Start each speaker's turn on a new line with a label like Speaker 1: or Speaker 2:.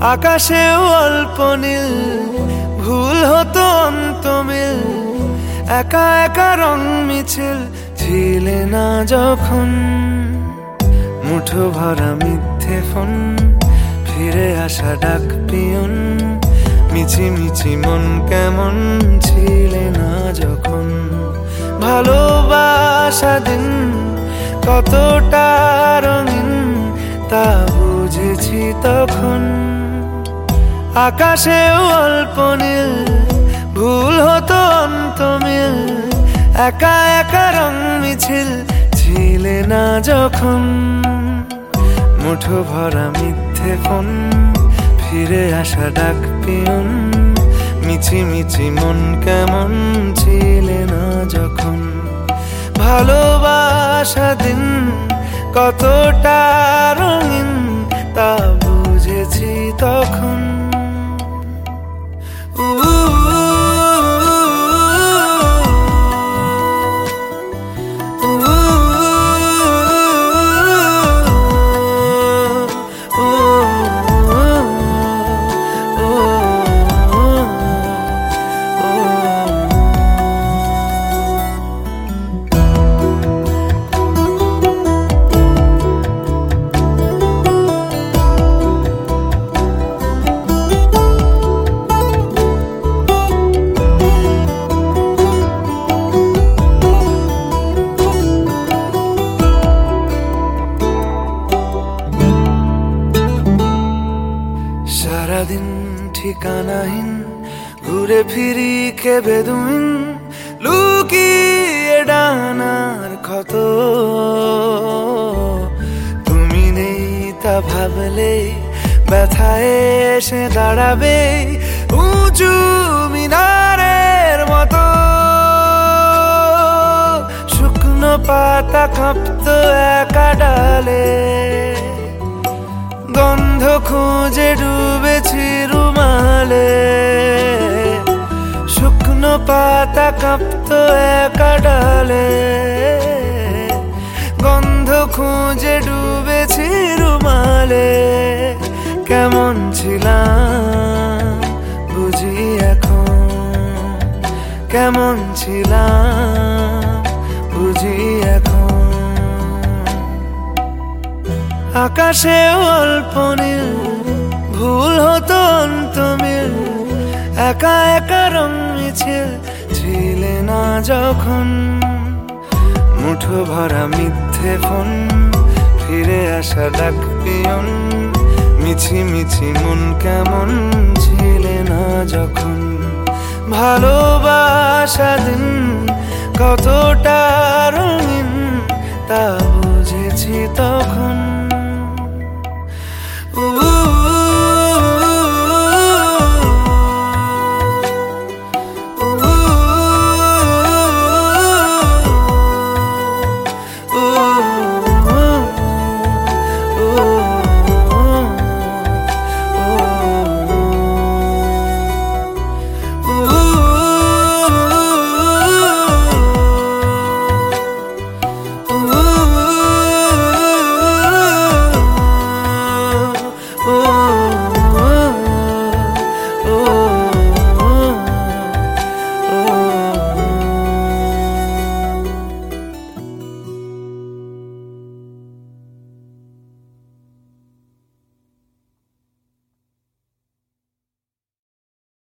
Speaker 1: আকাশেও অল্প নীল, ভুল হতো অন্তমিল, একা একা রং মিছিল ছিলে না যখন। মুঠো ভরা মিথ্যে ফোন, ফিরে আসা ডাক পিয়ন, মিছি মিছি মন কেমন ছিলে না যখন। ভালোবাসা দিন কতটা রঙিন তা বুঝেছি তখন। আকাশেও অল্প নীল, ভুল হতো অন্তমিল, একা একা রং মিছিল ছিলে না যখন। মুঠো ভরা মিথ্যে ফোন, ফিরে আসা ডাক পিয়ন, মিছি মিছি মন কেমন ছিলে না যখন। ভালোবাসা দিন কতটা রঙিন তা বুঝেছি তখন। সারাদিন ঠিকানাহীন ঘুরে ফিরি খেবে দুইন, লুকিয়ে ডানার ক্ষত। তুমি নেই তা ভাবলে ব্যথায় এসে দাঁড়াবে উঁচু মিনারের মতো। শুকনো পাতা কাঁপতো একা ডালে, গন্ধ খুঁজে ডুবেছি রুমালে। শুকনো পাতা কাঁপতো একা ডালে, গন্ধ খুঁজে ডুবেছি রুমালে। কেমন ছিলাম বুঝি এখন, কেমন ছিলাম বুঝি এখন। আকাশেও অল্প নীল, ভুল হতো অন্তমিল, একা একা রং মিছিল ছিলে না যখন। মুঠো ভরা মিথ্যে ফোন, ফিরে আসা ডাক পিয়ন, মিছি মিছি মন কেমন ছিলে না যখন। ভালোবাসা দিন কতটা রঙিন তা